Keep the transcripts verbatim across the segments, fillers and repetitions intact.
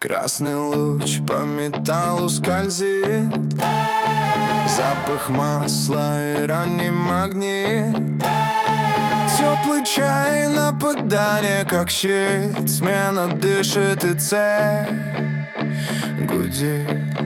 Красный луч по металлу скользит, запах масла и ранний магнит. Теплый чай, нападание как щит, смена дышит и цель гудит.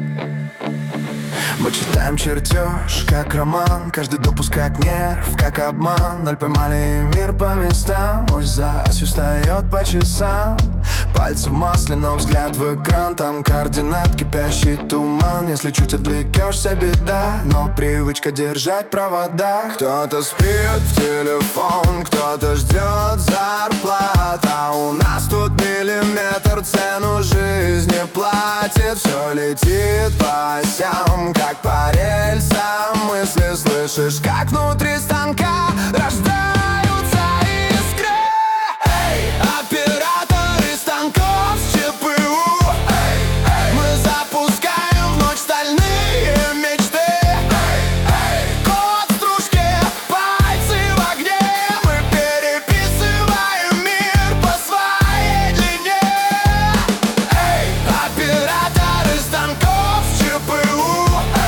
Мы читаем чертеж, как роман, каждый допуск как нерв, как обман. Ноль поймали мир по местам, ось за осью встает по часам. Пальцы в масле, но взгляд в экран, там координат, кипящий туман. Если чуть отвлекешься, беда, но привычка держать провода. Кто-то спит в телефон, кто-то ждет зарплат, а у нас тут миллиметр цену жизни платит. Все летит по осям, как по рельсам. Мысли слышишь, как внутри станка рождаются искры. Эй, операторы станков с ЧПУ. Эй, эй, мы запускаем в ночь стальные мечты. Эй, эй, код в стружке, пальцы в огне. Мы переписываем мир по своей длине. Эй, операторы станков с ЧПУ.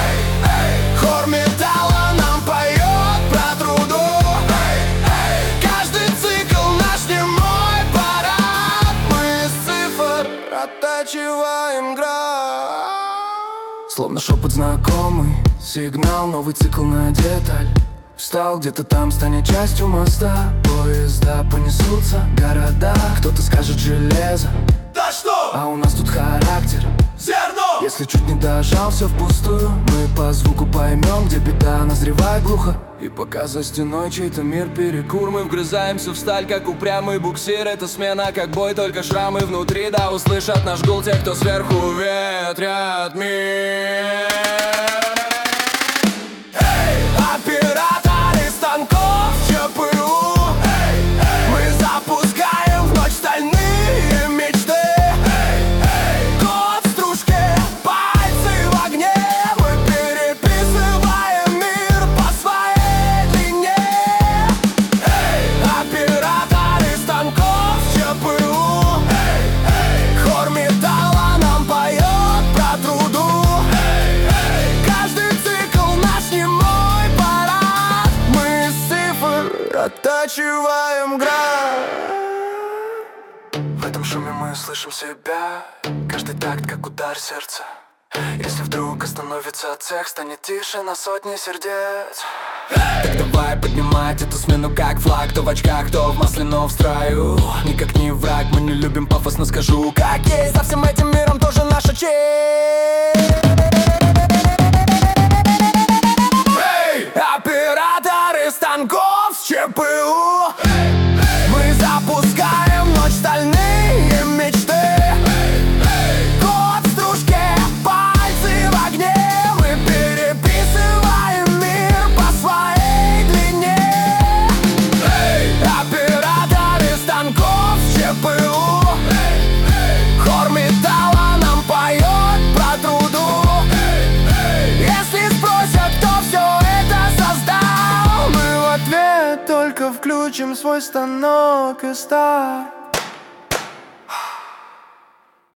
Хор металла нам поет про труду. Эй, эй, каждый цикл наш немой парад. Мы из цифр оттачиваем град. Словно шепот знакомый, сигнал, новый цикл на деталь. Встал где-то там, станет частью моста. Поезда понесутся, города. Кто-то скажет железо, да что? а у нас тут характер. Зерно! Если чуть не дожал, все впустую. Мы по звуку поймем, где беда назревает глухо. И пока за стеной чей-то мир перекур, мы вгрызаемся в сталь, как упрямый буксир. Это смена, как бой, только шрамы внутри. Да услышат наш гул те, кто сверху ветрят мир. Эй, операторы станков ЧПУ. Эй, эй, мы запускаем в ночь стальные мечты. Оттачиваем град. В этом шуме мы слышим себя, каждый такт как удар сердца. Если вдруг остановится цех, станет тише на сотни сердец. Так давай поднимать эту смену как флаг. Кто в очках, кто в масле, но в строю. Никак не враг, мы не любим пафосно, скажу как есть. За всем этим миром тоже наша честь. Эй, операторы станков с ЧПУ. Мы запускаем в ночь стальные мечты. Код в стружке, пальцы в огне. Мы переписываем мир по своей длине. Эй, операторы станков с ЧПУ. Хор металла нам поет про труду. Если спросят, кто все это создал, мы в ответ только включим свой станок и сталь.